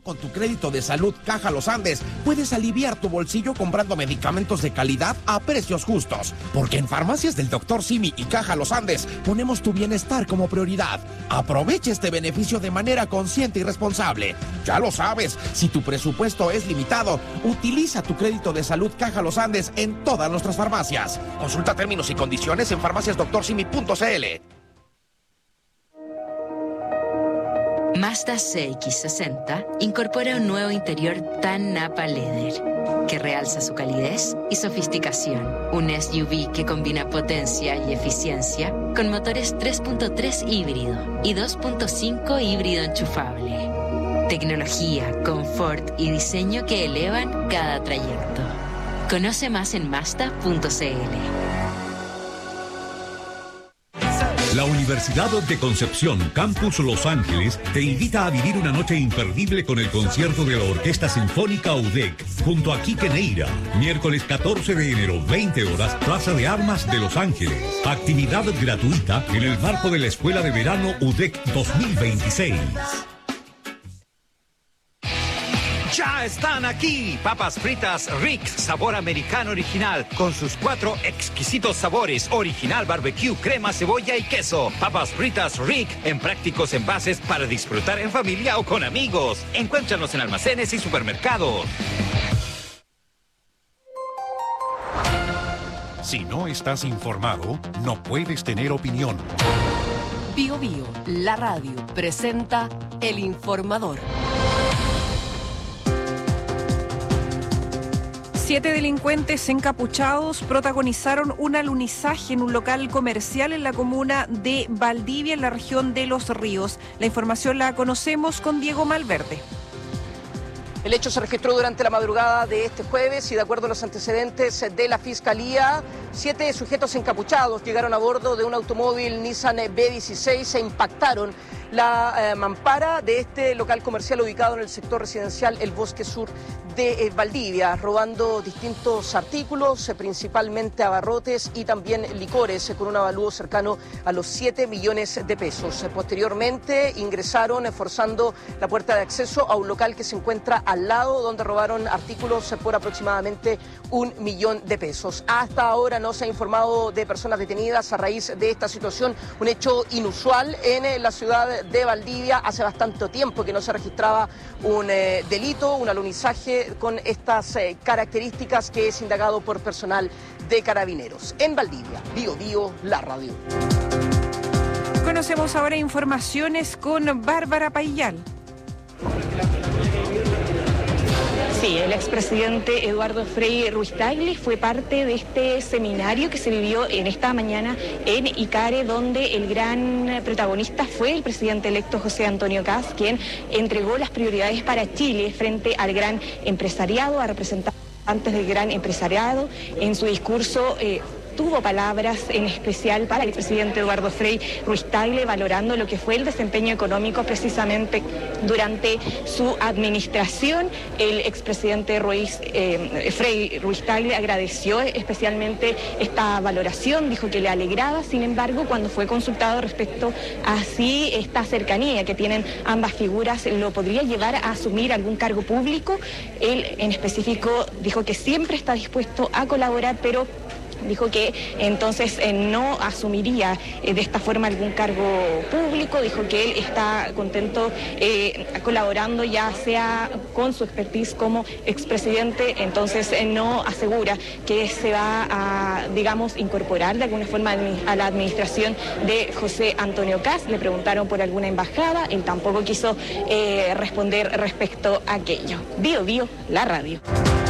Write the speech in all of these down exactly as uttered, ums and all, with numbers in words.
Con tu crédito de salud Caja Los Andes, puedes aliviar tu bolsillo comprando medicamentos de calidad a precios justos. Porque en Farmacias del doctor Simi y Caja Los Andes ponemos tu bienestar como prioridad. Aprovecha este beneficio de manera consciente y responsable. Ya lo sabes, si tu presupuesto es limitado, utiliza tu crédito de salud Caja Los Andes en todas nuestras farmacias. Consulta términos y condiciones en farmacias doctor simi punto c l. Mazda C X sesenta incorpora un nuevo interior tan Napa Leather que realza su calidez y sofisticación. Un S U V que combina potencia y eficiencia con motores tres punto tres híbrido y dos punto cinco híbrido enchufable. Tecnología, confort y diseño que elevan cada trayecto. Conoce más en mazda punto c l. La Universidad de Concepción, Campus Los Ángeles, te invita a vivir una noche imperdible con el concierto de la Orquesta Sinfónica U D E C, junto a Quique Neira, miércoles catorce de enero, veinte horas, Plaza de Armas de Los Ángeles. Actividad gratuita en el marco de la Escuela de Verano U D E C dos mil veintiséis. ¡Ya están aquí! Papas fritas Rick, sabor americano original, con sus cuatro exquisitos sabores, original, barbecue, crema, cebolla y queso. Papas fritas Rick, en prácticos envases para disfrutar en familia o con amigos. Encuéntranos en almacenes y supermercados. Si no estás informado, no puedes tener opinión. Bio Bio, la radio, presenta El Informador. Siete delincuentes encapuchados protagonizaron un alunizaje en un local comercial en la comuna de Valdivia, en la región de Los Ríos. La información la conocemos con Diego Malverde. El hecho se registró durante la madrugada de este jueves y de acuerdo a los antecedentes de la Fiscalía, siete sujetos encapuchados llegaron a bordo de un automóvil Nissan B dieciséis e impactaron la eh, mampara de este local comercial ubicado en el sector residencial El Bosque Sur de eh, Valdivia, robando distintos artículos, eh, principalmente abarrotes y también licores, eh, con un avalúo cercano a los siete millones de pesos. Eh, posteriormente ingresaron eh, forzando la puerta de acceso a un local que se encuentra al lado, donde robaron artículos eh, por aproximadamente un millón de pesos. Hasta ahora no se ha informado de personas detenidas a raíz de esta situación, un hecho inusual en eh, la ciudad de Valdivia. Hace bastante tiempo que no se registraba un eh, delito, un alunizaje con estas eh, características, que es indagado por personal de Carabineros. En Valdivia, Bio Bio, la radio. Conocemos ahora informaciones con Bárbara Paillal. Sí, el expresidente Eduardo Frei Ruiz-Tagle fue parte de este seminario que se vivió en esta mañana en Icare, donde el gran protagonista fue el presidente electo José Antonio Kast, quien entregó las prioridades para Chile frente al gran empresariado, a representantes del gran empresariado. En su discurso eh, tuvo palabras en especial para el expresidente Eduardo Frei Ruiz-Tagle, valorando lo que fue el desempeño económico precisamente durante su administración. El expresidente Ruiz, eh, Frei Ruiz-Tagle agradeció especialmente esta valoración, dijo que le alegraba. Sin embargo, cuando fue consultado respecto a si esta cercanía que tienen ambas figuras lo podría llevar a asumir algún cargo público, él en específico dijo que siempre está dispuesto a colaborar, pero dijo que entonces eh, no asumiría eh, de esta forma algún cargo público. Dijo que él está contento eh, colaborando, ya sea con su expertise como expresidente. Entonces eh, no asegura que se va a, digamos, incorporar de alguna forma a la administración de José Antonio Kast. Le preguntaron por alguna embajada, él tampoco quiso eh, responder respecto a aquello. Bio Bio, la radio.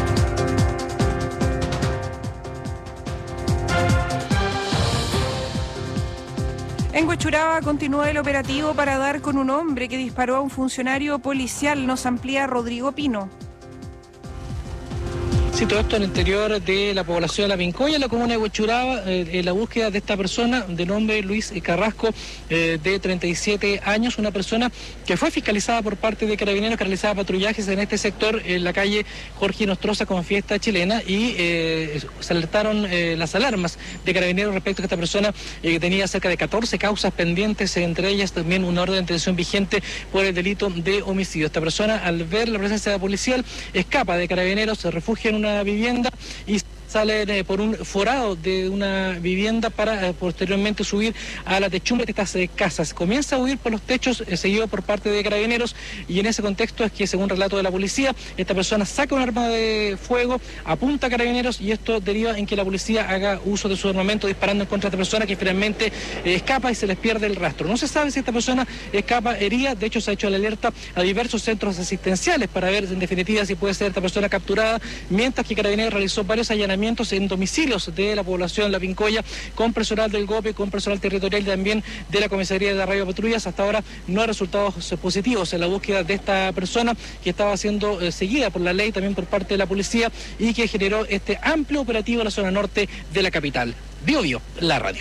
En Huechuraba continúa el operativo para dar con un hombre que disparó a un funcionario policial. Nos amplía Rodrigo Pino. Sí, todo esto en el interior de la población de La Pincoya, en la comuna de Huechuraba, eh, en la búsqueda de esta persona de nombre Luis Carrasco, eh, de treinta y siete años, una persona que fue fiscalizada por parte de Carabineros que realizaba patrullajes en este sector, en la calle Jorge Nostroza con Fiesta Chilena, y eh, se alertaron eh, las alarmas de Carabineros respecto a que esta persona eh, tenía cerca de catorce causas pendientes, entre ellas también una orden de detención vigente por el delito de homicidio. Esta persona, al ver la presencia policial, escapa de Carabineros, se refugia en una vivienda y salen eh, por un forado de una vivienda para eh, posteriormente subir a la techumbre de estas eh, casas. Comienza a huir por los techos, eh, seguido por parte de Carabineros, y en ese contexto es que, según relato de la policía, esta persona saca un arma de fuego, apunta a Carabineros, y esto deriva en que la policía haga uso de su armamento disparando en contra de esta persona, que finalmente eh, escapa y se les pierde el rastro. No se sabe si esta persona escapa herida. De hecho, se ha hecho la alerta a diversos centros asistenciales para ver en definitiva si puede ser esta persona capturada, mientras que Carabineros realizó varios allanamientos en domicilios de la población de La Pincoya con personal del GOPE, con personal territorial y también de la Comisaría de Radio Patrullas. Hasta ahora no hay resultados positivos en la búsqueda de esta persona, que estaba siendo eh, seguida por la ley, también por parte de la policía, y que generó este amplio operativo en la zona norte de la capital. Bio Bio, la radio.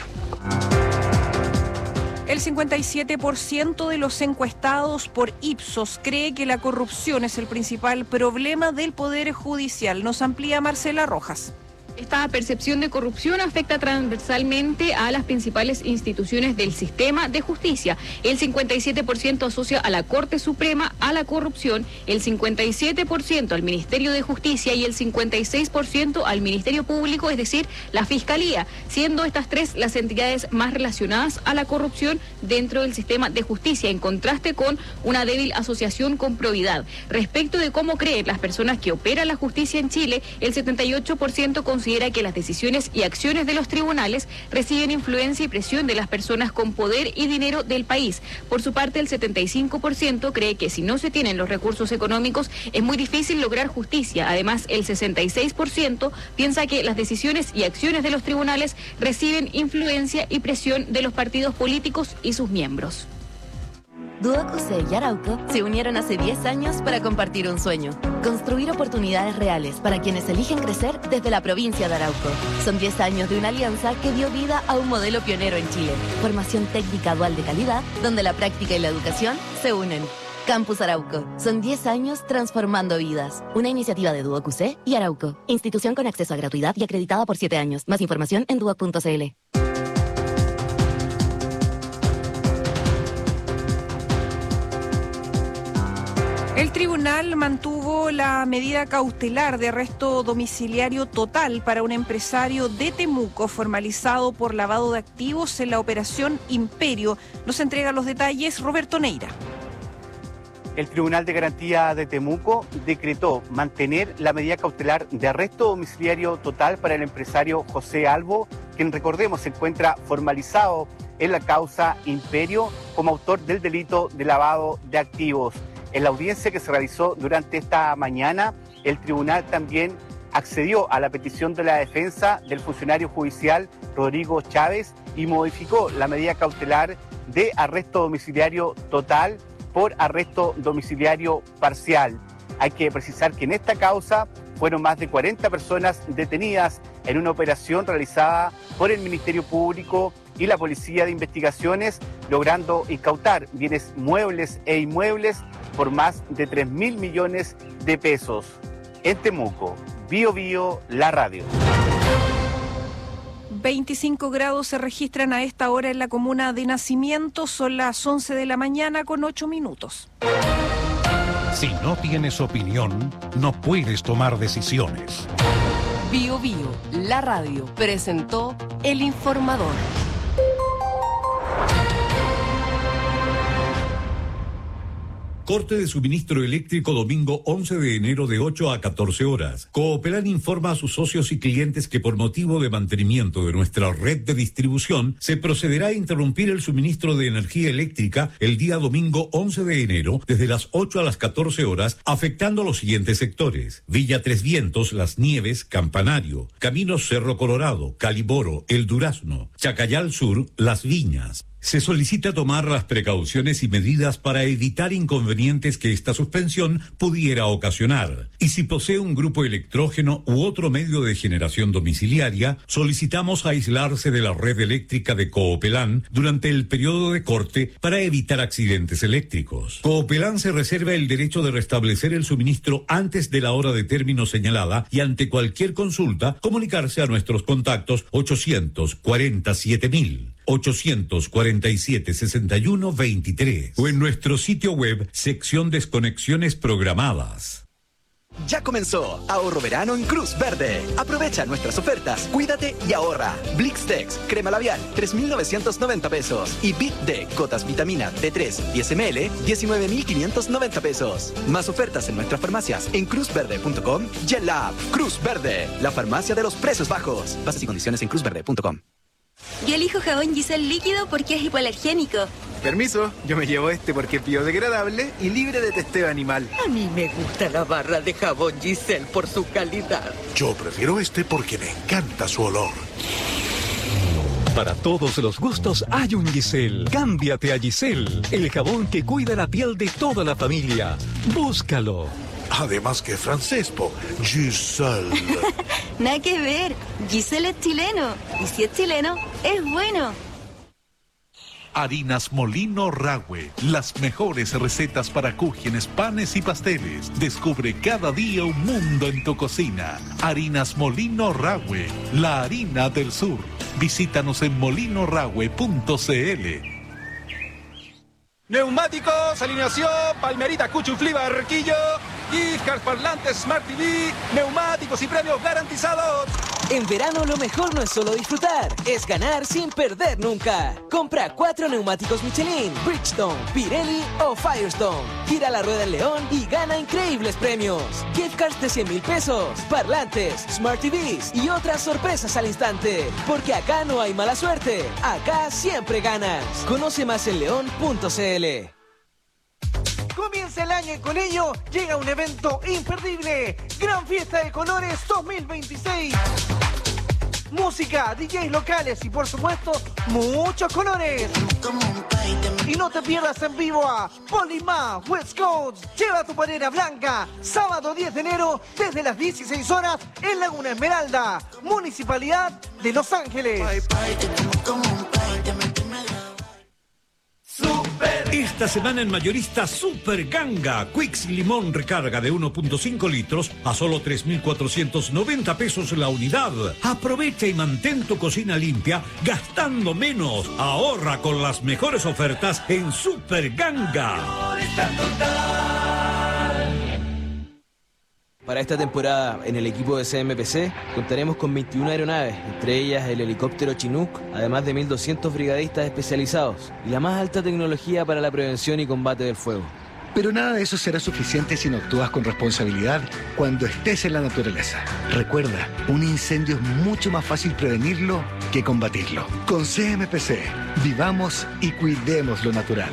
El cincuenta y siete por ciento de los encuestados por Ipsos cree que la corrupción es el principal problema del Poder Judicial. Nos amplía Marcela Rojas. Esta percepción de corrupción afecta transversalmente a las principales instituciones del sistema de justicia. El cincuenta y siete por ciento asocia a la Corte Suprema a la corrupción, el cincuenta y siete por ciento al Ministerio de Justicia y el cincuenta y seis por ciento al Ministerio Público, es decir, la Fiscalía, siendo estas tres las entidades más relacionadas a la corrupción dentro del sistema de justicia, en contraste con una débil asociación con probidad. Respecto de cómo creen las personas que operan la justicia en Chile, el setenta y ocho por ciento considera que las decisiones y acciones de los tribunales reciben influencia y presión de las personas con poder y dinero del país. Por su parte, el setenta y cinco por ciento cree que si no se tienen los recursos económicos es muy difícil lograr justicia. Además, el sesenta y seis por ciento piensa que las decisiones y acciones de los tribunales reciben influencia y presión de los partidos políticos y sus miembros. Duoc U C y Arauco se unieron hace diez años para compartir un sueño: construir oportunidades reales para quienes eligen crecer desde la provincia de Arauco. Son diez años de una alianza que dio vida a un modelo pionero en Chile. Formación técnica dual de calidad, donde la práctica y la educación se unen. Campus Arauco. Son diez años transformando vidas. Una iniciativa de Duoc U C y Arauco. Institución con acceso a gratuidad y acreditada por siete años. Más información en duoc punto c l. El tribunal mantuvo la medida cautelar de arresto domiciliario total para un empresario de Temuco formalizado por lavado de activos en la operación Imperio. Nos entrega los detalles Roberto Neira. El Tribunal de Garantía de Temuco decretó mantener la medida cautelar de arresto domiciliario total para el empresario José Albo, quien, recordemos, se encuentra formalizado en la causa Imperio como autor del delito de lavado de activos. En la audiencia que se realizó durante esta mañana, el tribunal también accedió a la petición de la defensa del funcionario judicial Rodrigo Chávez y modificó la medida cautelar de arresto domiciliario total por arresto domiciliario parcial. Hay que precisar que en esta causa fueron más de cuarenta personas detenidas en una operación realizada por el Ministerio Público y la Policía de Investigaciones, logrando incautar bienes muebles e inmuebles por más de tres mil millones de pesos. En Temuco, Bio Bio, la radio. veinticinco grados se registran a esta hora en la comuna de Nacimiento. Son las once de la mañana con ocho minutos. Si no tienes opinión, no puedes tomar decisiones. Bio Bio, la radio, presentó El Informador. Corte de suministro eléctrico domingo once de enero de ocho a catorce horas. Cooperan informa a sus socios y clientes que por motivo de mantenimiento de nuestra red de distribución se procederá a interrumpir el suministro de energía eléctrica el día domingo once de enero desde las ocho a las catorce horas, afectando los siguientes sectores: Villa Tres Vientos, Las Nieves, Campanario, Caminos Cerro Colorado, Caliboro, El Durazno, Chacayal Sur, Las Viñas, Se solicita tomar las precauciones y medidas para evitar inconvenientes que esta suspensión pudiera ocasionar. Y si posee un grupo electrógeno u otro medio de generación domiciliaria, solicitamos aislarse de la red eléctrica de Coopelán durante el periodo de corte para evitar accidentes eléctricos. Coopelán se reserva el derecho de restablecer el suministro antes de la hora de término señalada y ante cualquier consulta comunicarse a nuestros contactos ochocientos cuarenta y siete mil. ochocientos cuarenta y siete, sesenta y uno, veintitrés o en nuestro sitio web sección desconexiones programadas. Ya comenzó Ahorro Verano en Cruz Verde. Aprovecha nuestras ofertas, cuídate y ahorra. Blixtex, crema labial, tres mil novecientos noventa pesos. Y Bit D, gotas vitamina D tres, diez mililitros, diecinueve mil quinientos noventa pesos. Más ofertas en nuestras farmacias en cruz verde punto com y en la app Cruz Verde, la farmacia de los precios bajos. Bases y condiciones en cruz verde punto com. Yo elijo jabón Giselle líquido porque es hipoalergénico. Permiso, yo me llevo este porque es biodegradable y libre de testeo animal. A mí me gusta la barra de jabón Giselle por su calidad. Yo prefiero este porque me encanta su olor. Para todos los gustos hay un Giselle. Cámbiate a Giselle, el jabón que cuida la piel de toda la familia. Búscalo. Además que francés, po. Giselle. Nada que ver. Giselle es chileno. Y si es chileno, es bueno. Harinas Molino Rahue, las mejores recetas para cúgenes, panes y pasteles. Descubre cada día un mundo en tu cocina. Harinas Molino Rahue, la harina del sur. Visítanos en molino rahue punto c l. Neumáticos, alineación, Palmerita, Cuchuflí, Barquillo, gift cards, parlantes, Smart T V, neumáticos y premios garantizados. En verano lo mejor no es solo disfrutar, es ganar sin perder nunca. Compra cuatro neumáticos Michelin, Bridgestone, Pirelli o Firestone. Gira la rueda en León y gana increíbles premios. Gift cards de cien mil pesos, parlantes, Smart T Vs y otras sorpresas al instante. Porque acá no hay mala suerte, acá siempre ganas. Conoce más en león punto c l. Comienza el año y con ello llega un evento imperdible. Gran Fiesta de Colores dos mil veintiséis. Música, D Js locales y por supuesto, muchos colores. Y no te pierdas en vivo a Polima West Coast. Lleva tu polera blanca. Sábado diez de enero desde las dieciséis horas en Laguna Esmeralda. Municipalidad de Los Ángeles. Esta semana en mayorista Super Ganga, Quicks Limón recarga de uno punto cinco litros a solo tres mil cuatrocientos noventa pesos la unidad. Aprovecha y mantén tu cocina limpia gastando menos. Ahorra con las mejores ofertas en Super Ganga. Para esta temporada, en el equipo de C M P C, contaremos con veintiuna aeronaves, entre ellas el helicóptero Chinook, además de mil doscientos brigadistas especializados y la más alta tecnología para la prevención y combate del fuego. Pero nada de eso será suficiente si no actúas con responsabilidad cuando estés en la naturaleza. Recuerda, un incendio es mucho más fácil prevenirlo que combatirlo. Con C M P C, vivamos y cuidemos lo natural.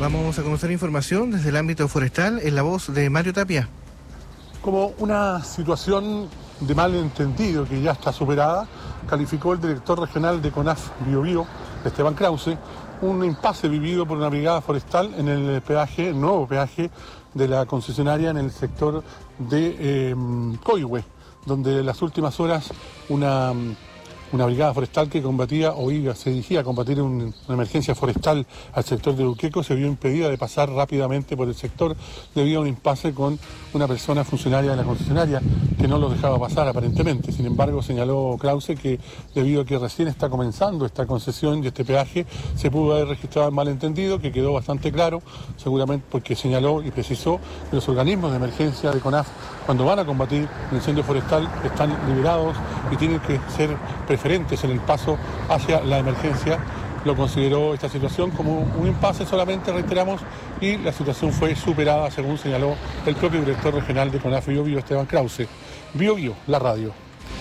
Vamos a conocer información desde el ámbito forestal en la voz de Mario Tapia. Como una situación de malentendido que ya está superada, calificó el director regional de CONAF Biobío, Esteban Krause, un impasse vivido por una brigada forestal en el peaje, el nuevo peaje de la concesionaria en el sector de eh, Coihue, donde en las últimas horas una... Una brigada forestal que combatía o iba, se dirigía a combatir un, una emergencia forestal al sector de Uqueco se vio impedida de pasar rápidamente por el sector debido a un impasse con una persona funcionaria de la concesionaria que no los dejaba pasar aparentemente. Sin embargo, señaló Krause que debido a que recién está comenzando esta concesión y este peaje, se pudo haber registrado el malentendido, que quedó bastante claro, seguramente porque señaló y precisó que los organismos de emergencia de CONAF, cuando van a combatir un incendio forestal, están liberados y tienen que ser preferentes en el paso hacia la emergencia. Lo consideró esta situación como un impasse solamente, reiteramos, y la situación fue superada, según señaló el propio director regional de CONAF Biobío, Esteban Krause. Biobío, la radio.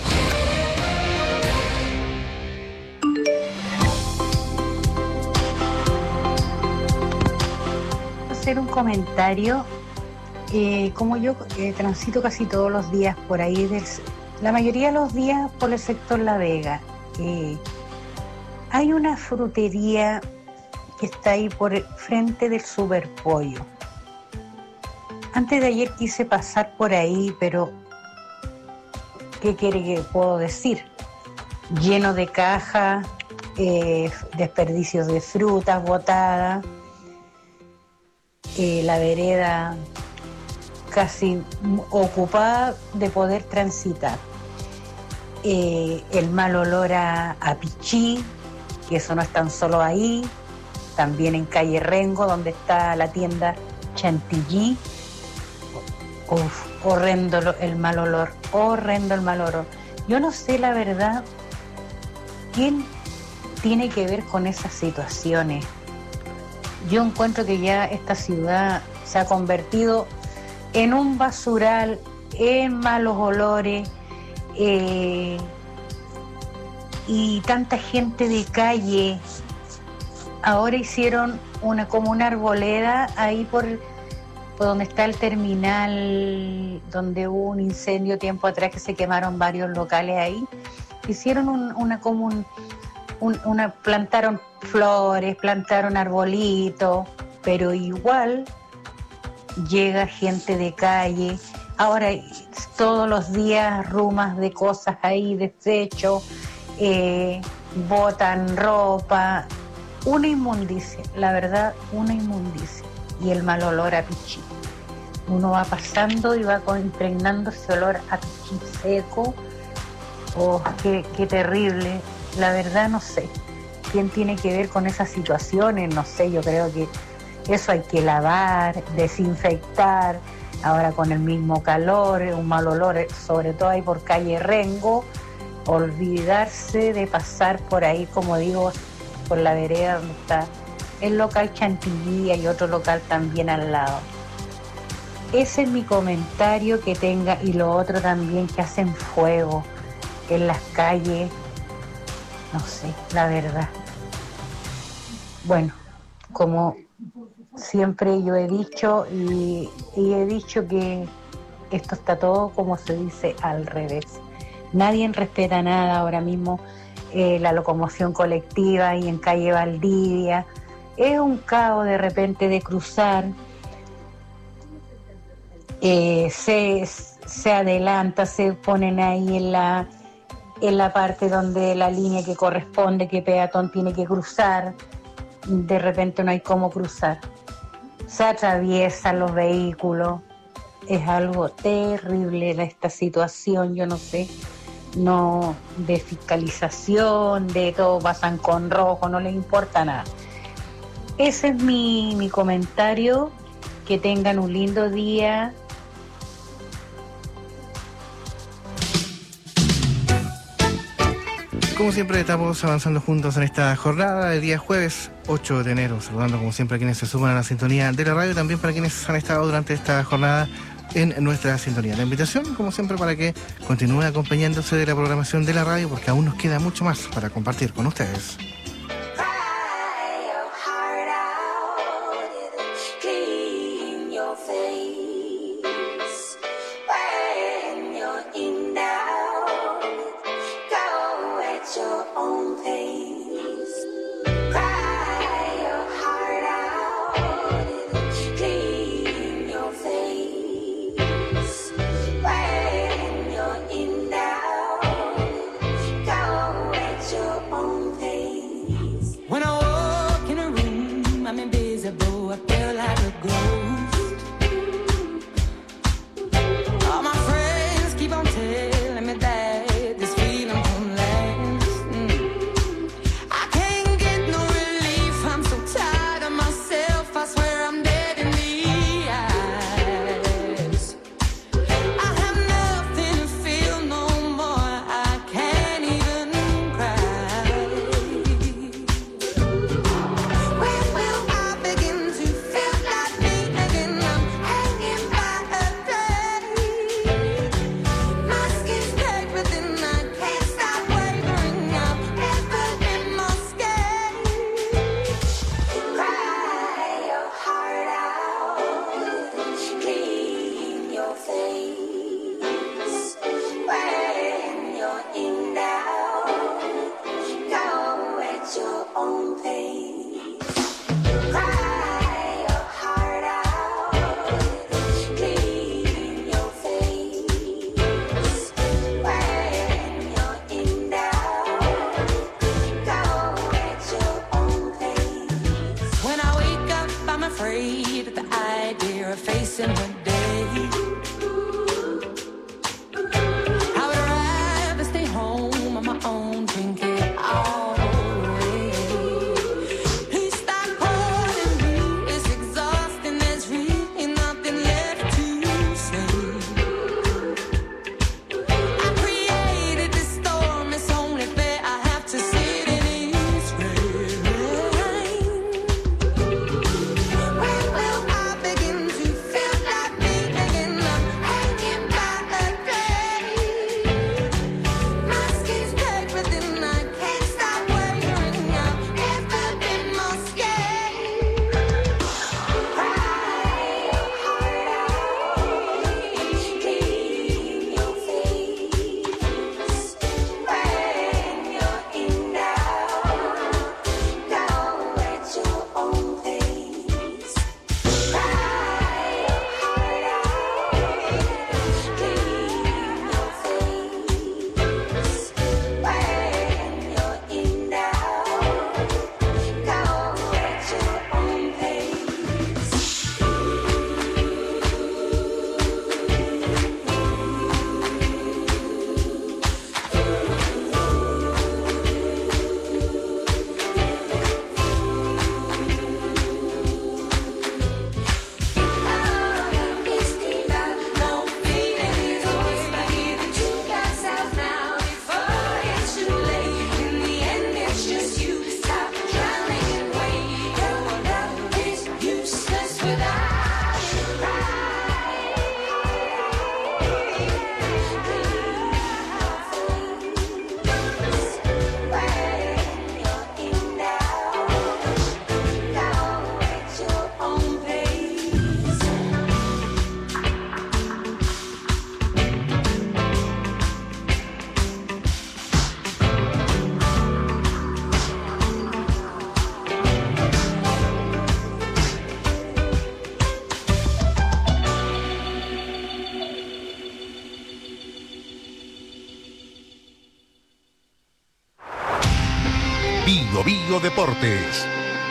Hacer un comentario. Eh, como yo eh, transito casi todos los días por ahí, del, la mayoría de los días por el sector La Vega, eh, hay una frutería que está ahí por el frente del Superpollo. Antes de ayer quise pasar por ahí, pero ¿qué quiere que puedo decir? Lleno de cajas, eh, desperdicios de frutas botadas, eh, la vereda casi ocupada de poder transitar. Eh, el mal olor a, a pichí, que eso no es tan solo ahí, también en calle Rengo, donde está la tienda Chantilly. Uf, horrendo el mal olor, horrendo el mal olor. Yo no sé la verdad quién tiene que ver con esas situaciones. Yo encuentro que ya esta ciudad se ha convertido en un basural, en malos olores, eh, y tanta gente de calle. Ahora hicieron una como una arboleda ahí por, por donde está el terminal, donde hubo un incendio tiempo atrás que se quemaron varios locales ahí. Hicieron un, una como un, un, una, plantaron flores, plantaron arbolitos, pero igual llega gente de calle. Ahora todos los días rumas de cosas ahí, desechos, eh, botan ropa, una inmundicia, la verdad, una inmundicia. Y el mal olor a pichí. Uno va pasando y va impregnando ese olor a pichí seco. Oh, qué, qué terrible. La verdad no sé quién tiene que ver con esas situaciones, no sé, yo creo que eso hay que lavar, desinfectar, ahora con el mismo calor, un mal olor, sobre todo ahí por calle Rengo, olvidarse de pasar por ahí, como digo, por la vereda donde está el local Chantilly y otro local también al lado. Ese es mi comentario que tenga, y lo otro también, que hacen fuego en las calles, no sé, la verdad. Bueno, como siempre yo he dicho y, y he dicho que esto está todo, como se dice, al revés. Nadie respeta nada ahora mismo. Eh, la locomoción colectiva y en calle Valdivia es un caos de repente de cruzar. Eh, se, se adelanta, se ponen ahí en la, en la parte donde la línea que corresponde, que peatón tiene que cruzar. De repente no hay cómo cruzar, se atraviesan los vehículos. Es algo terrible esta situación, yo no sé, no, de fiscalización, de todo pasan con rojo, no les importa nada. Ese es mi, mi comentario. Que tengan un lindo día. Como siempre estamos avanzando juntos en esta jornada de día jueves ocho de enero, saludando como siempre a quienes se suman a la sintonía de la radio, también para quienes han estado durante esta jornada en nuestra sintonía. La invitación, como siempre, para que continúen acompañándose de la programación de la radio, porque aún nos queda mucho más para compartir con ustedes. Bio Bio Deportes.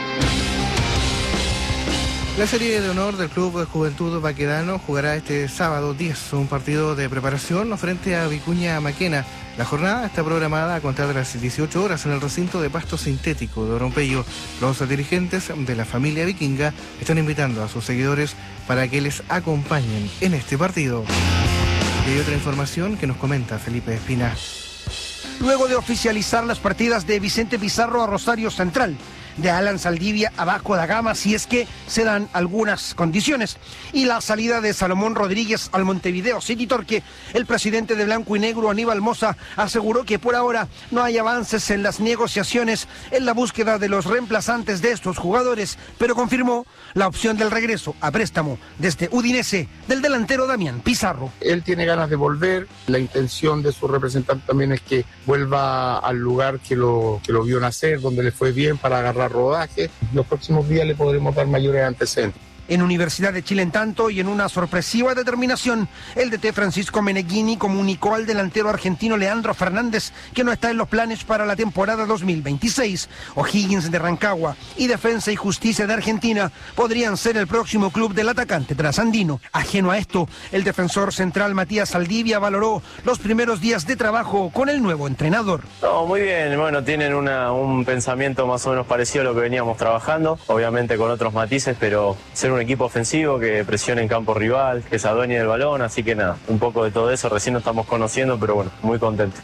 La serie de honor del Club de Juventud Baquedano jugará este sábado diez, un partido de preparación frente a Vicuña Maquena. La jornada está programada a contar de las dieciocho horas en el recinto de pasto sintético de Orompeyo. Los dirigentes de la familia vikinga están invitando a sus seguidores para que les acompañen en este partido. Y hay otra información que nos comenta Felipe Espina. Luego de oficializar las partidas de Vicente Pizarro a Rosario Central, de Alan Saldivia a Vasco da Gama, si es que se dan algunas condiciones, y la salida de Salomón Rodríguez al Montevideo City Torque, el presidente de Blanco y Negro, Aníbal Mosa, aseguró que por ahora no hay avances en las negociaciones en la búsqueda de los reemplazantes de estos jugadores, pero confirmó la opción del regreso a préstamo desde Udinese del delantero Damián Pizarro. Él tiene ganas de volver, la intención de su representante también es que vuelva al lugar que lo, que lo vio nacer, donde le fue bien para agarrar rodaje. Los próximos días le podremos dar mayores antecedentes. En Universidad de Chile, en tanto, y en una sorpresiva determinación, el D T Francisco Meneghini comunicó al delantero argentino Leandro Fernández que no está en los planes para la temporada dos mil veintiséis. O'Higgins de Rancagua y Defensa y Justicia de Argentina podrían ser el próximo club del atacante trasandino. Ajeno a esto, el defensor central Matías Saldivia valoró los primeros días de trabajo con el nuevo entrenador. No, muy bien, bueno, tienen una, un pensamiento más o menos parecido a lo que veníamos trabajando, obviamente con otros matices, pero ser un equipo ofensivo que presione en campo rival, que se adueñe del balón, así que nada, un poco de todo eso, recién nos estamos conociendo, pero bueno, muy contentos.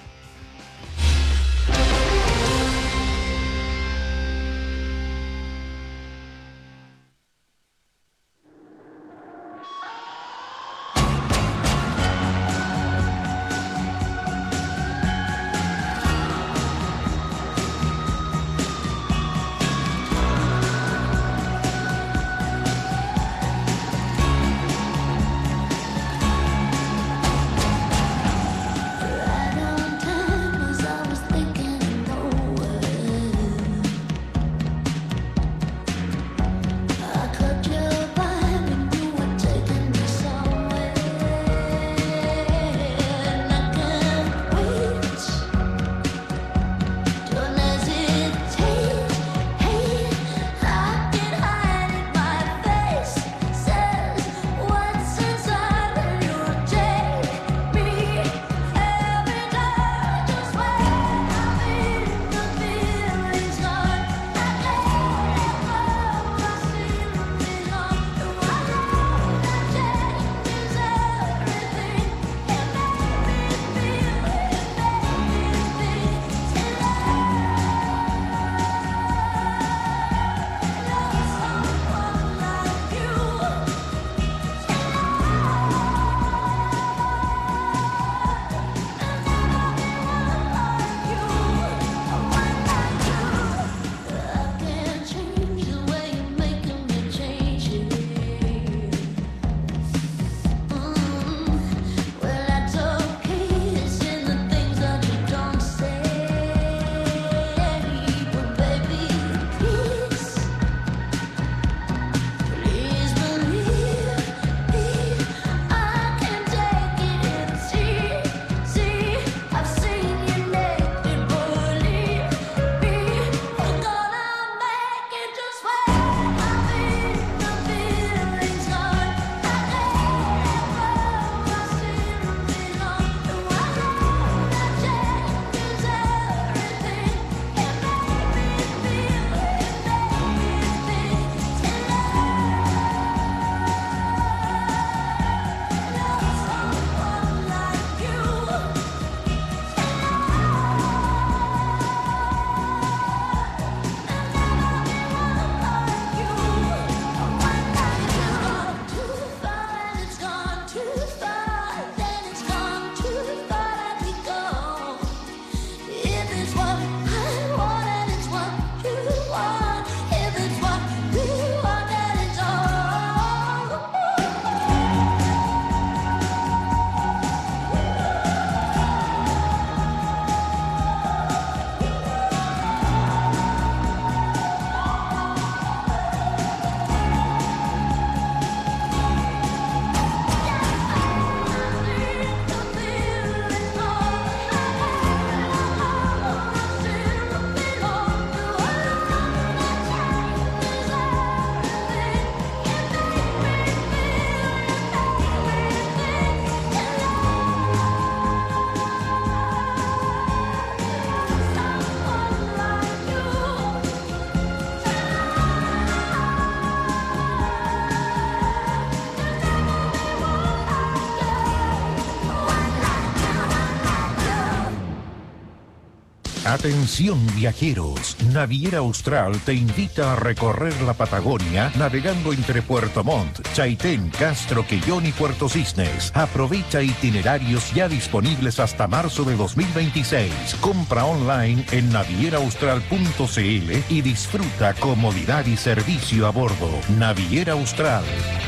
Atención viajeros, Naviera Austral te invita a recorrer la Patagonia navegando entre Puerto Montt, Chaitén, Castro, Quellón y Puerto Cisnes. Aprovecha itinerarios ya disponibles hasta marzo de dos mil veintiséis. Compra online en naviera austral punto c l y disfruta comodidad y servicio a bordo. Naviera Austral.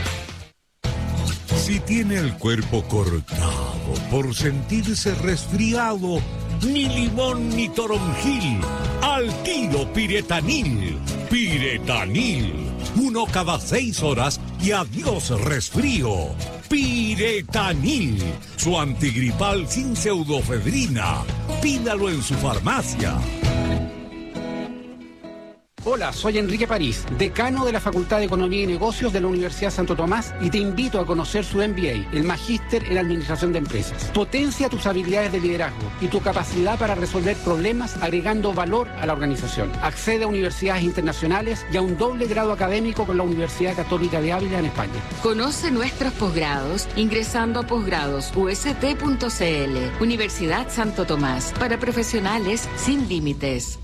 Si tiene el cuerpo cortado por sentirse resfriado, ni limón ni toronjil, al tiro Piretanil. Piretanil, uno cada seis horas y adiós resfrío. Piretanil, su antigripal sin pseudofedrina. Pídalo en su farmacia. Hola, soy Enrique París, decano de la Facultad de Economía y Negocios de la Universidad Santo Tomás y te invito a conocer su M B A, el Magíster en Administración de Empresas. Potencia tus habilidades de liderazgo y tu capacidad para resolver problemas agregando valor a la organización. Accede a universidades internacionales y a un doble grado académico con la Universidad Católica de Ávila en España. Conoce nuestros posgrados ingresando a posgrados u s t punto c l. Universidad Santo Tomás, para profesionales sin límites.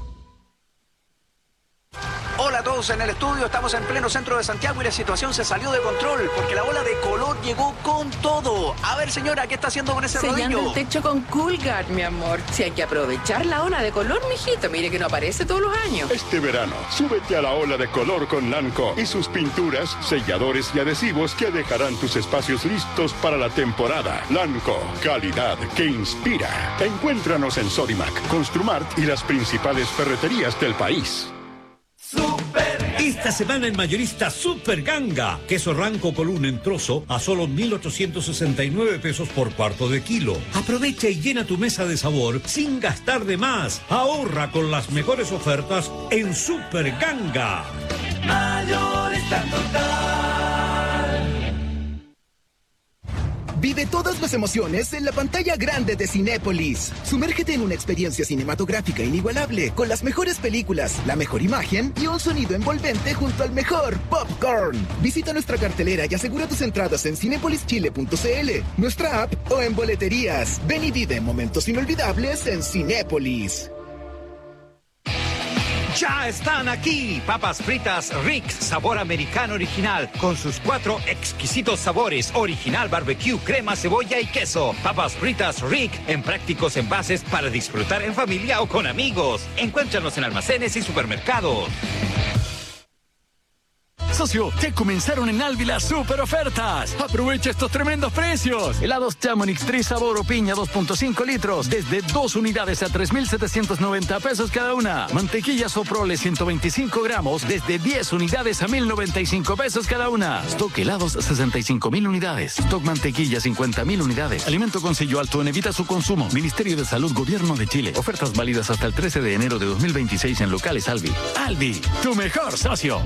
Hola a todos en el estudio, estamos en pleno centro de Santiago y la situación se salió de control porque la ola de color llegó con todo. A ver, señora, ¿qué está haciendo con ese Sellando rodillo? el techo con Coolguard, mi amor. Si hay que aprovechar la ola de color, mijito, mire que no aparece todos los años. Este verano, súbete a la ola de color con Lanco y sus pinturas, selladores y adhesivos que dejarán tus espacios listos para la temporada. Lanco, calidad que inspira. Encuéntranos en Sodimac, Construmart y las principales ferreterías del país. Esta semana en Mayorista Super Ganga. Queso Ranco Colún en trozo a solo mil ochocientos sesenta y nueve pesos por cuarto de kilo. Aprovecha y llena tu mesa de sabor sin gastar de más. Ahorra con las mejores ofertas en Super Ganga. Mayorista total. Vive todas las emociones en la pantalla grande de Cinépolis. Sumérgete en una experiencia cinematográfica inigualable con las mejores películas, la mejor imagen y un sonido envolvente junto al mejor popcorn. Visita nuestra cartelera y asegura tus entradas en cinepolis chile punto c l, nuestra app o en boleterías. Ven y vive momentos inolvidables en Cinépolis. Ya están aquí, papas fritas Rick, sabor americano original, con sus cuatro exquisitos sabores, original barbecue, crema, cebolla y queso. Papas fritas Rick, en prácticos envases para disfrutar en familia o con amigos. Encuéntranos en almacenes y supermercados. Socio, ya comenzaron en Alvi las super ofertas. Aprovecha estos tremendos precios. Helados Chamonix tres sabor o piña dos punto cinco litros desde dos unidades a tres mil setecientos noventa pesos cada una. Mantequilla Soprole ciento veinticinco gramos desde diez unidades a mil noventa y cinco pesos cada una. Stock helados sesenta y cinco mil unidades. Stock mantequilla cincuenta mil unidades. Alimento con sello alto en evita su consumo. Ministerio de Salud, Gobierno de Chile. Ofertas válidas hasta el trece de enero de dos mil veintiséis en locales Alvi. Alvi, tu mejor socio.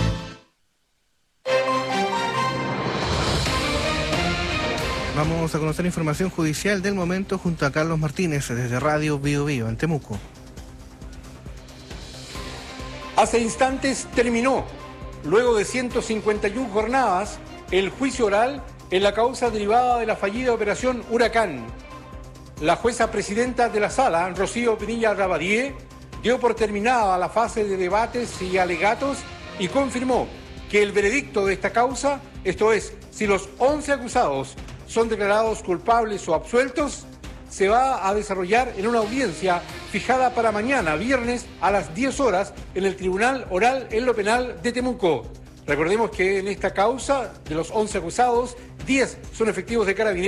Vamos a conocer información judicial del momento junto a Carlos Martínez desde Radio Bio Bio en Temuco. Hace instantes terminó, luego de ciento cincuenta y una jornadas, el juicio oral en la causa derivada de la fallida operación Huracán. La jueza presidenta de la sala, Rocío Pinilla Rabadie, dio por terminada la fase de debates y alegatos y confirmó que el veredicto de esta causa, esto es, si los once acusados son declarados culpables o absueltos, se va a desarrollar en una audiencia fijada para mañana, viernes, a las diez horas, en el Tribunal Oral en lo Penal de Temuco. Recordemos que en esta causa, de los once acusados, diez son efectivos de Carabineros.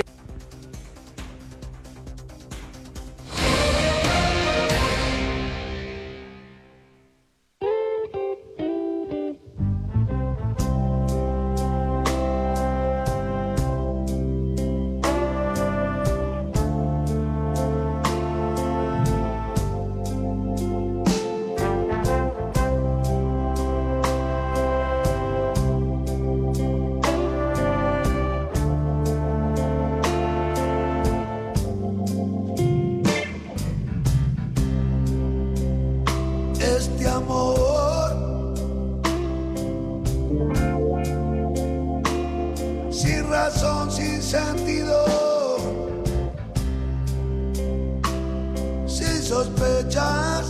Sin sentido, sin sospechas,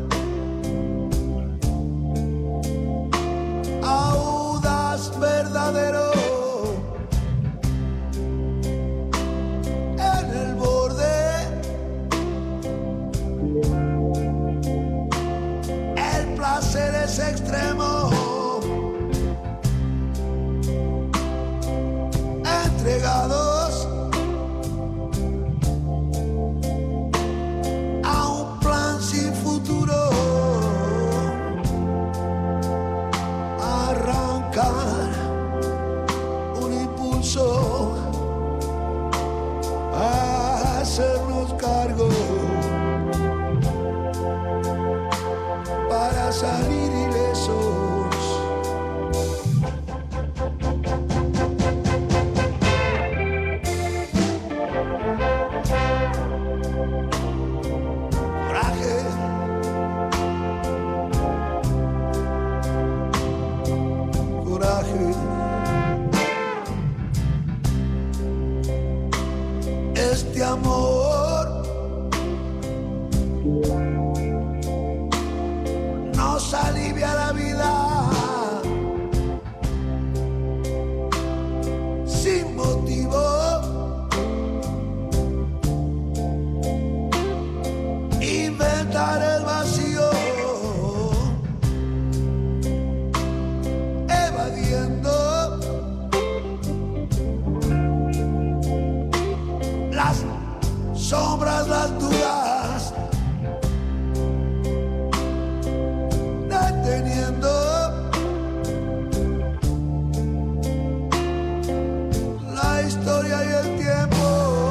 audaz verdadero, en el borde, el placer es extremo, entregados a un plan sin futuro, arrancar un impulso a hacernos cargo para salir ilesos. Este amor nos alivia la vida sin motivo, inventar el vacío, evadiendo las sombras, las dudas, deteniendo la historia y el tiempo,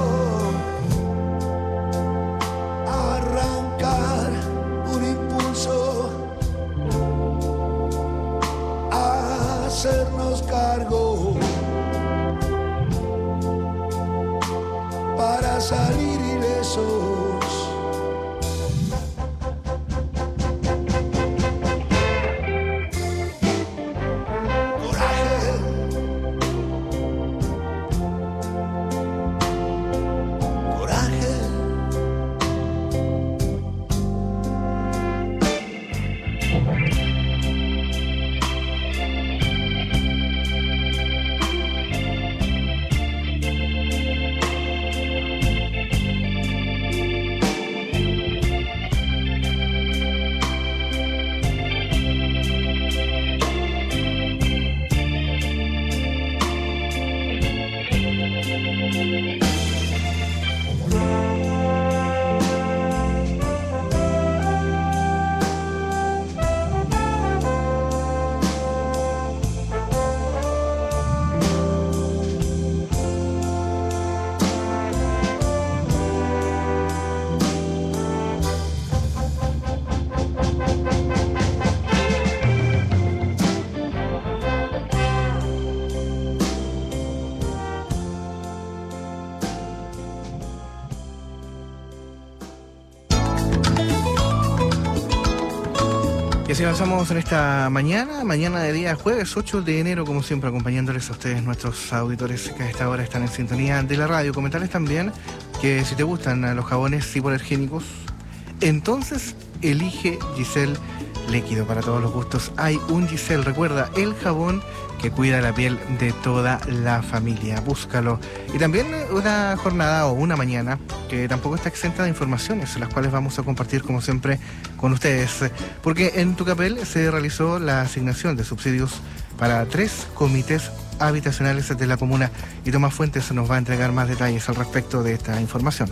arrancar un impulso, hacernos cargo para salir ilesos. Y así avanzamos en esta mañana, mañana de día jueves ocho de enero, como siempre, acompañándoles a ustedes, nuestros auditores que a esta hora están en sintonía de la radio. Comentarles también que si te gustan los jabones hipoalergénicos, entonces elige Giselle Líquido. Para todos los gustos hay un Giselle. Recuerda, el jabón que cuida la piel de toda la familia. Búscalo. Y también una jornada o una mañana que tampoco está exenta de informaciones, las cuales vamos a compartir como siempre con ustedes. Porque en Tucapel se realizó la asignación de subsidios para tres comités habitacionales de la comuna. Y Tomás Fuentes nos va a entregar más detalles al respecto de esta información.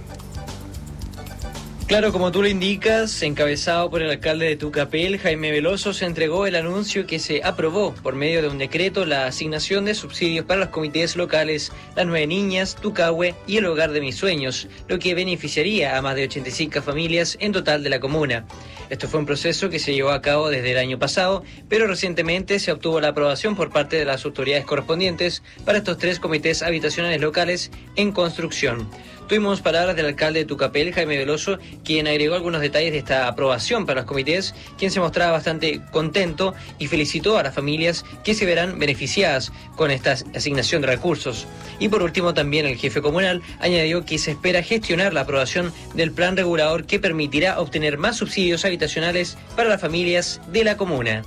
Claro, como tú lo indicas, encabezado por el alcalde de Tucapel, Jaime Veloso, se entregó el anuncio que se aprobó por medio de un decreto la asignación de subsidios para los comités locales Las Nueve Niñas, Tucahue y el Hogar de Mis Sueños, lo que beneficiaría a más de ochenta y cinco familias en total de la comuna. Esto fue un proceso que se llevó a cabo desde el año pasado, pero recientemente se obtuvo la aprobación por parte de las autoridades correspondientes para estos tres comités habitacionales locales en construcción. Tuvimos palabras del alcalde de Tucapel, Jaime Veloso, quien agregó algunos detalles de esta aprobación para los comités, quien se mostraba bastante contento y felicitó a las familias que se verán beneficiadas con esta asignación de recursos. Y por último, también el jefe comunal añadió que se espera gestionar la aprobación del plan regulador que permitirá obtener más subsidios habitacionales para las familias de la comuna.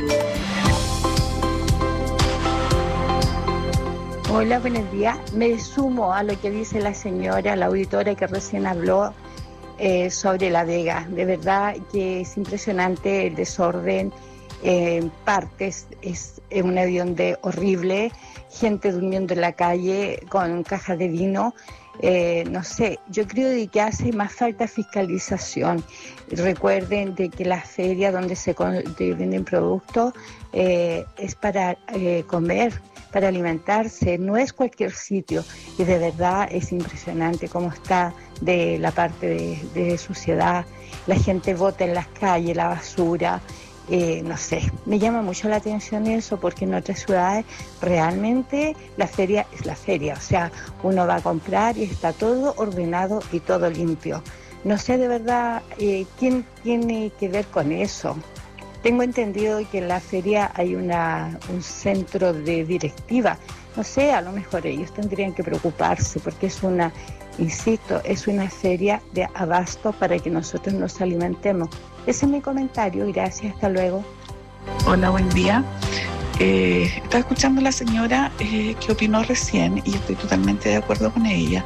Hola, buenos días. Me sumo a lo que dice la señora, la auditora que recién habló eh, sobre La Vega. De verdad que es impresionante el desorden eh, en partes, es, es un avión de horrible, gente durmiendo en la calle con cajas de vino. Eh, no sé, yo creo de que hace más falta fiscalización. Recuerden de que la feria donde se donde venden productos eh, es para eh, comer, para alimentarse, no es cualquier sitio, y de verdad es impresionante cómo está de la parte de, de suciedad, la gente bota en las calles la basura, eh, no sé, me llama mucho la atención eso, porque en otras ciudades realmente la feria es la feria, o sea, uno va a comprar y está todo ordenado y todo limpio. No sé de verdad eh, quién tiene que ver con eso. Tengo entendido que en la feria hay una, un centro de directiva. No sé, a lo mejor ellos tendrían que preocuparse porque es una, insisto, es una feria de abasto para que nosotros nos alimentemos. Ese es mi comentario. Gracias, hasta luego. Hola, buen día. Eh, estaba escuchando a la señora eh, que opinó recién y estoy totalmente de acuerdo con ella.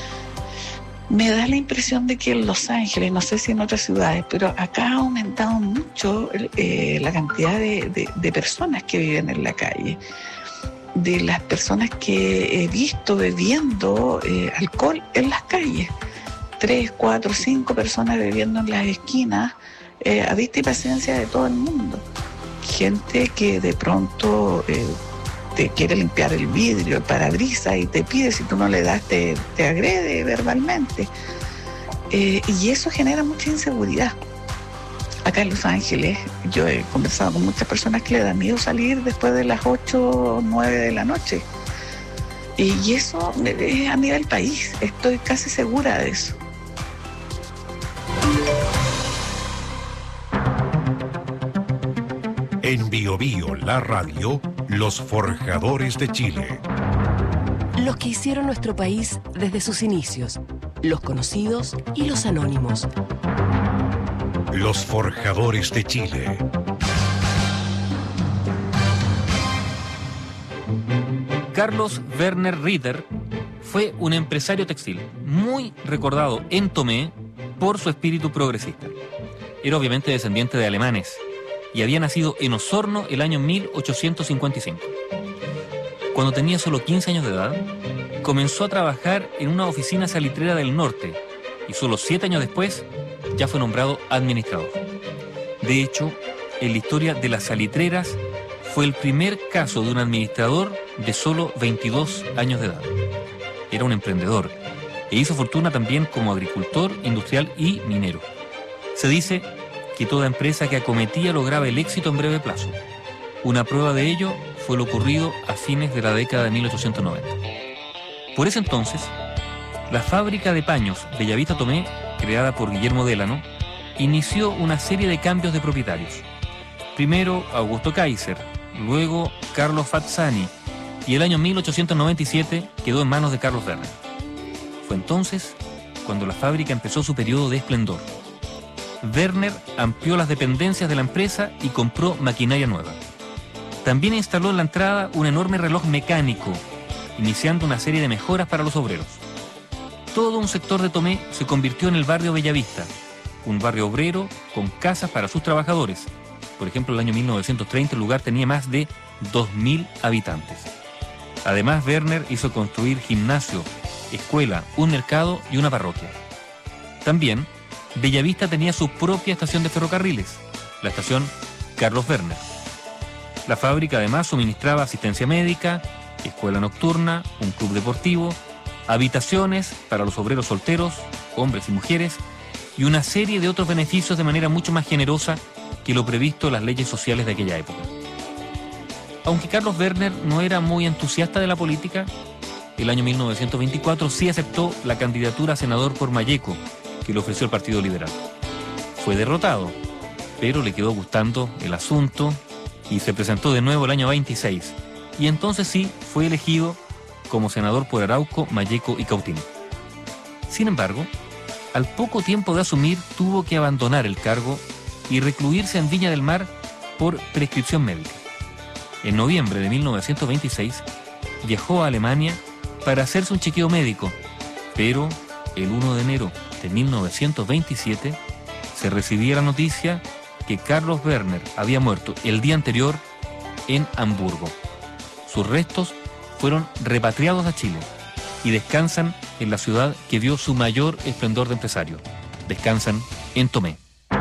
Me da la impresión de que en Los Ángeles, no sé si en otras ciudades, pero acá ha aumentado mucho eh, la cantidad de, de, de personas que viven en la calle. De las personas que he visto bebiendo eh, alcohol en las calles. Tres, cuatro, cinco personas bebiendo en las esquinas, eh, a vista y paciencia de todo el mundo. Gente que de pronto eh, te quiere limpiar el vidrio, el parabrisas y te pide, si tú no le das te, te agrede verbalmente. Eh, y eso genera mucha inseguridad. Acá en Los Ángeles yo he conversado con muchas personas que le da miedo salir después de las ocho o nueve de la noche. Y eso es a nivel país, estoy casi segura de eso. En Bio Bio, la radio, los forjadores de Chile. Los que hicieron nuestro país desde sus inicios, los conocidos y los anónimos. Los forjadores de Chile. Carlos Werner Ritter fue un empresario textil muy recordado en Tomé por su espíritu progresista. Era obviamente descendiente de alemanes y había nacido en Osorno el año mil ochocientos cincuenta y cinco. Cuando tenía solo quince años de edad, comenzó a trabajar en una oficina salitrera del norte y solo siete años después ya fue nombrado administrador. De hecho, en la historia de las salitreras fue el primer caso de un administrador de solo veintidós años de edad. Era un emprendedor e hizo fortuna también como agricultor, industrial y minero. Se dice que toda empresa que acometía lograba el éxito en breve plazo. Una prueba de ello fue lo ocurrido a fines de la década de mil ochocientos noventa. Por ese entonces, la fábrica de paños Bellavista Tomé, creada por Guillermo Délano, inició una serie de cambios de propietarios. Primero Augusto Kaiser, luego Carlos Fazzani, y el año mil ochocientos noventa y siete quedó en manos de Carlos Werner. Fue entonces cuando la fábrica empezó su periodo de esplendor. Werner amplió las dependencias de la empresa y compró maquinaria nueva. También instaló en la entrada un enorme reloj mecánico, iniciando una serie de mejoras para los obreros. Todo un sector de Tomé se convirtió en el barrio Bellavista, un barrio obrero con casas para sus trabajadores. Por ejemplo, en el año mil novecientos treinta el lugar tenía más de dos mil habitantes. Además, Werner hizo construir gimnasio, escuela, un mercado y una parroquia. También, Bellavista tenía su propia estación de ferrocarriles, la estación Carlos Werner. La fábrica además suministraba asistencia médica, escuela nocturna, un club deportivo, habitaciones para los obreros solteros, hombres y mujeres, y una serie de otros beneficios de manera mucho más generosa que lo previsto en las leyes sociales de aquella época. Aunque Carlos Werner no era muy entusiasta de la política, el año mil novecientos veinticuatro, sí aceptó la candidatura a senador por Malleco, que le ofreció el Partido Liberal. Fue derrotado, pero le quedó gustando el asunto y se presentó de nuevo el año veintiséis. Y entonces sí fue elegido como senador por Arauco, Malleco y Cautín. Sin embargo, al poco tiempo de asumir tuvo que abandonar el cargo y recluirse en Viña del Mar por prescripción médica. En noviembre de mil novecientos veintiséis viajó a Alemania para hacerse un chequeo médico, pero el primero de enero de mil novecientos veintisiete se recibía la noticia que Carlos Werner había muerto el día anterior en Hamburgo. Sus restos fueron repatriados a Chile y descansan en la ciudad que vio su mayor esplendor de empresario. Descansan en Tomé.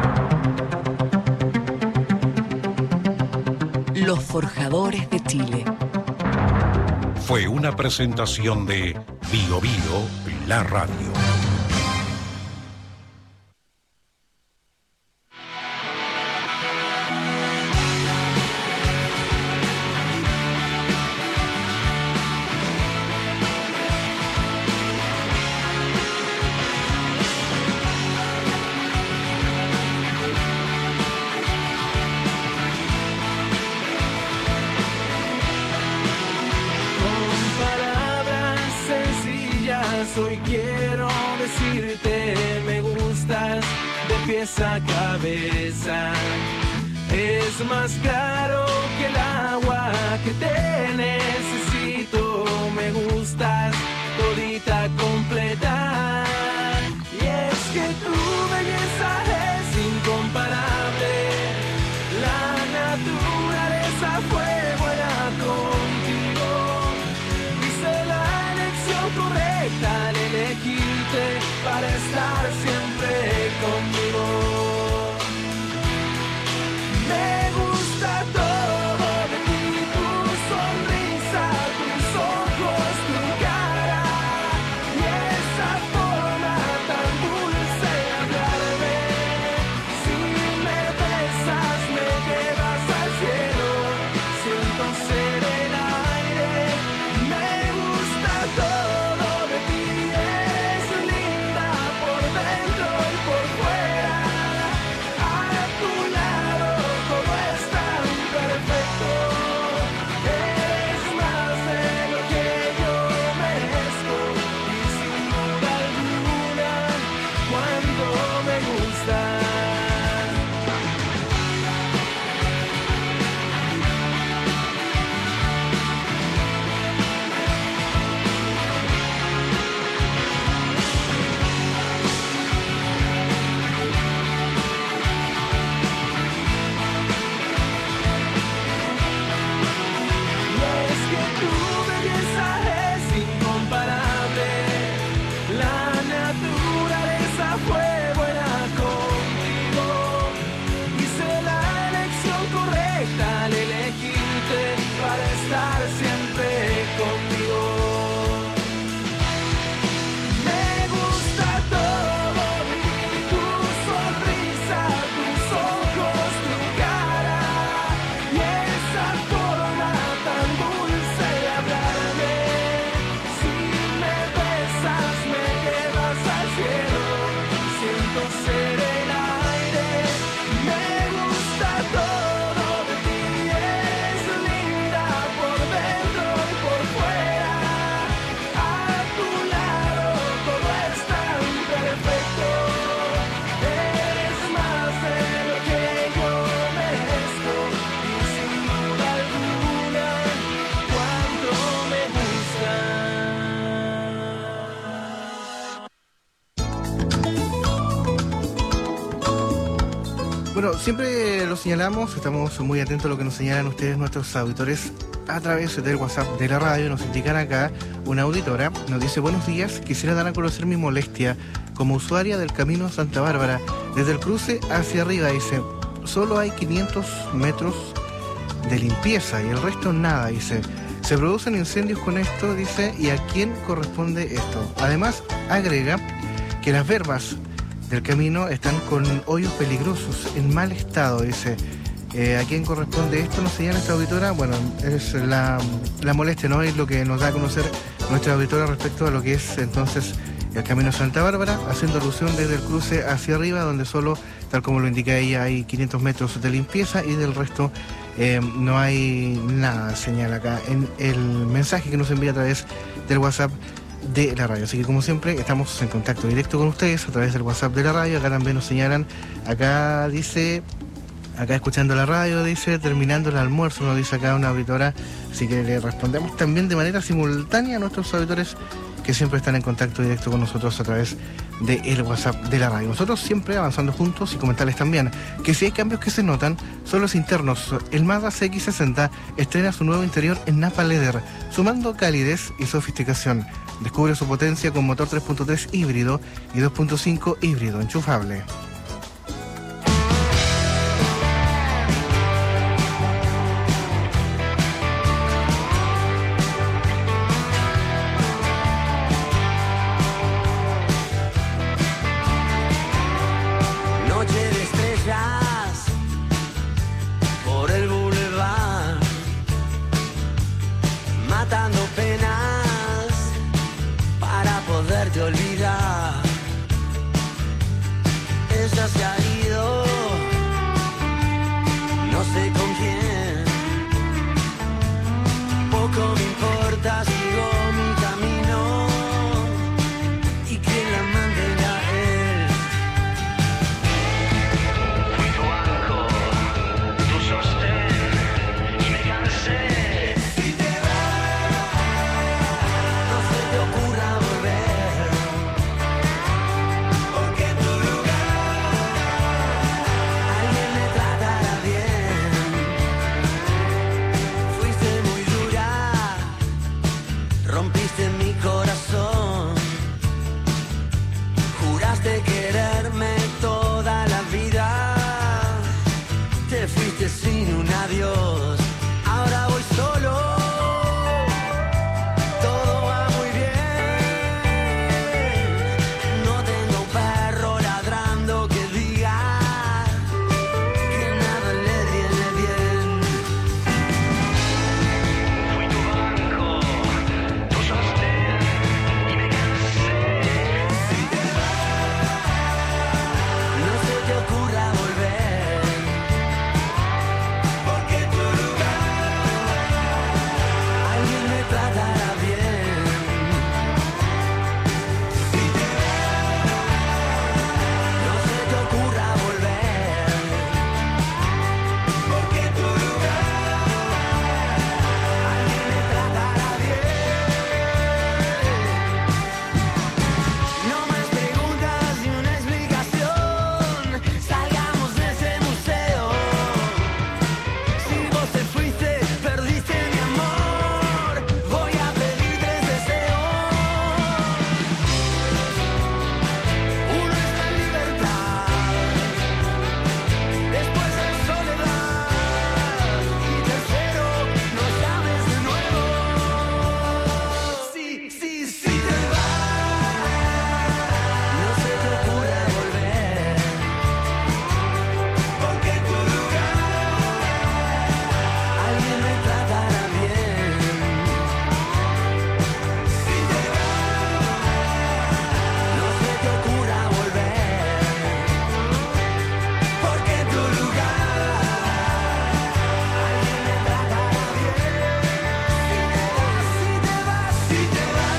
Los Forjadores de Chile. Fue una presentación de Bio Bio, la radio. Hoy quiero decirte, me gustas de pies a cabeza. Es más claro que el agua que te necesito. Me gustas todita completa. Y es que tu belleza es incomparable. La naturaleza fue buena contigo. Hice la elección correcta al elegirte para estar siempre conmigo. Me gusta todo de ti, tu sonrisa, tus ojos, tu cara y esa forma tan dulce de hablarme. Si me besas me llevas al cielo, siento ser el aire. Me gusta todo de ti, es linda por dentro y por fuera. A tu lado todo es tan perfecto, es más de lo que yo merezco. Y sin duda alguna, cuánto me gustas. Y es que tu belleza es incomparable. La naturaleza fue buena contigo. Hice la elección correcta al elegirte para estar siempre conmigo. Me gusta todo de ti, tu sonrisa, tus ojos, tu cara y esa forma tan dulce de hablarme. Si me besas me llevas al cielo, siento ser el aire. Me gusta todo de ti, es linda por dentro y por fuera. A tu lado todo es tan perfecto, es más de lo que yo merezco. Y sin duda alguna, cuánto me gusta. Bueno, siempre lo señalamos, estamos muy atentos a lo que nos señalan ustedes, nuestros auditores, a través del WhatsApp de la radio. Nos indican acá una auditora, nos dice: buenos días, quisiera dar a conocer mi molestia como usuaria del Camino Santa Bárbara. Desde el cruce hacia arriba, dice, solo hay quinientos metros de limpieza y el resto nada, dice. Se producen incendios con esto, dice, ¿y a quién corresponde esto? Además, agrega que las verbas del camino están con hoyos peligrosos, en mal estado, dice. Eh, ¿A quién corresponde esto? Nos señala esta auditora. Bueno, es la, la molestia, ¿no? Es lo que nos da a conocer nuestra auditora respecto a lo que es entonces el Camino Santa Bárbara, haciendo alusión desde el cruce hacia arriba, donde solo, tal como lo indica ella, hay quinientos metros de limpieza y del resto eh, no hay nada, señala acá en el mensaje que nos envía a través del WhatsApp de la radio. Así que, como siempre, estamos en contacto directo con ustedes a través del WhatsApp de la radio. Acá también nos señalan, acá dice, acá escuchando la radio, dice, terminando el almuerzo, nos dice acá una auditora. Así que le respondemos también de manera simultánea a nuestros auditores que siempre están en contacto directo con nosotros a través del WhatsApp de la radio. Nosotros siempre avanzando juntos y comentarles también que si hay cambios que se notan, son los internos. El Mazda C X sesenta estrena su nuevo interior en Napa Leather, sumando calidez y sofisticación. Descubre su potencia con motor tres punto tres híbrido y dos punto cinco híbrido enchufable. Noche de estrellas por el boulevard, matando penas para poderte olvidar. Ella se ha ido, no sé con quién. Poco me importa, sigo mi camino. ¿Y quién la mantenga a él? Fui tu banco, tu sostén, y me cansé. Si te vas, no se te ocurra volver, porque en tu lugar alguien me tratará bien. Fuiste muy dura, rompiste mi corazón, juraste quererme toda la vida, te fuiste sin un adiós. Ahora voy solo, todo va muy bien. No tengo un perro ladrando que diga que nada le viene bien. Fui tu banco, tu sostén, y me cansé. Si te vas, no se te ocurra volver, porque en tu lugar alguien me tratará bien. Si te vas, no se te ocurra volver, porque en tu lugar alguien me tratará bien. No más preguntas ni una explicación, salgamos de ese museo. Si vos te fuiste, perdiste mi amor, voy a pedir tres deseos. Uno es la libertad, después la soledad, y tercero, no llames de nuevo. Sí, sí, sí te vas, no se te ocurra volver, porque en tu lugar alguien me tratará bien. Si te vas, no se te ocurra volver, porque en tu lugar alguien me tratará bien. Si te vas, si te vas, si te vas.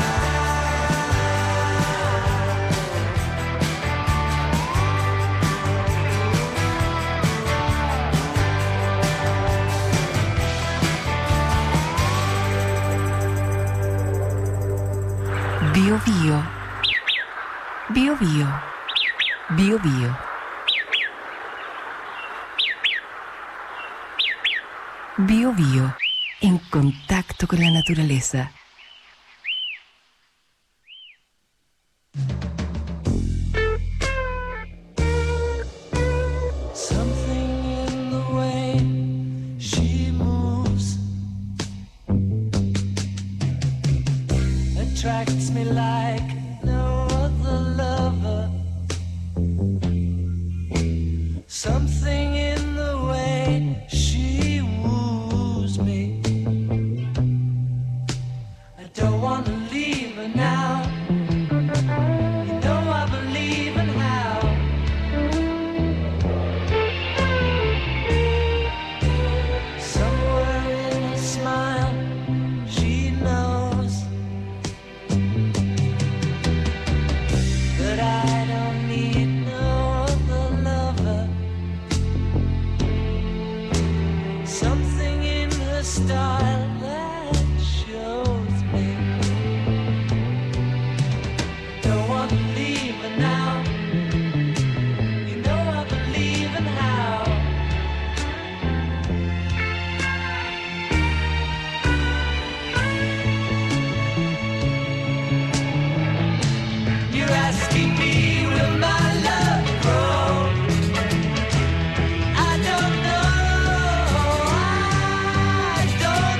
Bio Bio. Bio Bio. Bio Bio. Bio Bio. En contacto con la naturaleza. Something in the way she moves attracts me like no other lover. Something in the way way she woos me. I don't wanna leave her now. You know I believe in how. Somewhere in a smile, she knows that I don't need no other lover. Something in her style that shows me. Don't want to leave her now. You know I believe in how. You're asking me, will my love grow? I don't know, I don't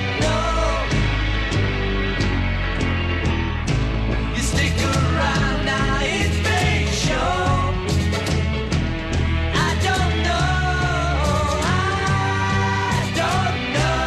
know. You stick around now, it may show. I don't know, I don't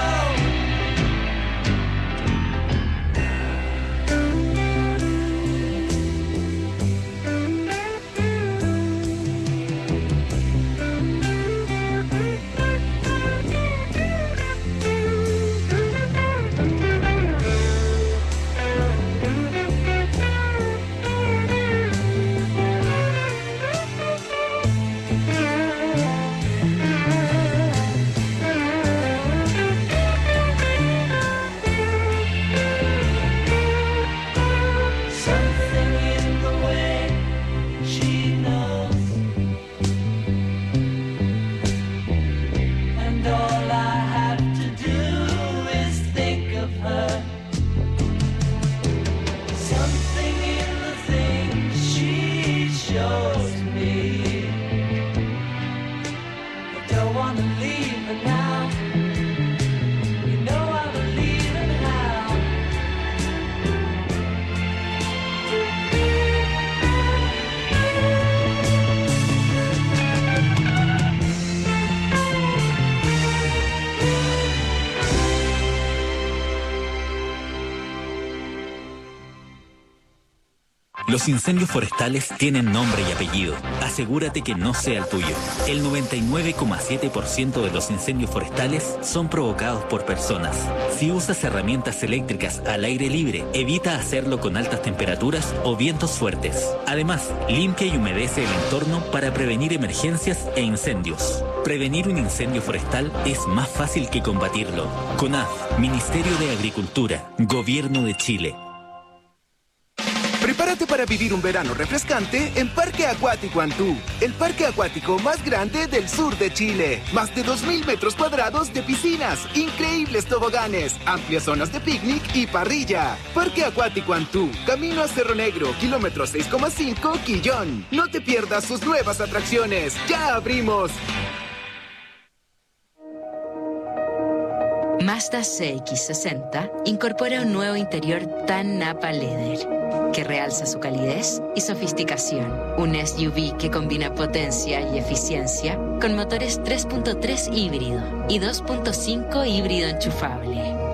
Something in the way she knows, and all I have to do is think of her. Something in the things she shows me. I don't want to leave her now. You know I believe in how. Los incendios forestales tienen nombre y apellido. Asegúrate que no sea el tuyo. El noventa y nueve coma siete por ciento de los incendios forestales son provocados por personas. Si usas herramientas eléctricas al aire libre, evita hacerlo con altas temperaturas o vientos fuertes. Además, limpia y humedece el entorno para prevenir emergencias e incendios. Prevenir un incendio forestal es más fácil que combatirlo. CONAF, Ministerio de Agricultura, Gobierno de Chile. Prepárate para vivir un verano refrescante en Parque Acuático Antú, el parque acuático más grande del sur de Chile. Más de dos mil metros cuadrados de piscinas, increíbles toboganes, amplias zonas de picnic y parrilla. Parque Acuático Antú, camino a Cerro Negro, kilómetro seis coma cinco, Quillón. No te pierdas sus nuevas atracciones. ¡Ya abrimos! Mazda C X sesenta incorpora un nuevo interior tan Napa Leather que realza su calidez y sofisticación. Un S U V que combina potencia y eficiencia con motores tres punto tres híbrido y dos punto cinco híbrido enchufable.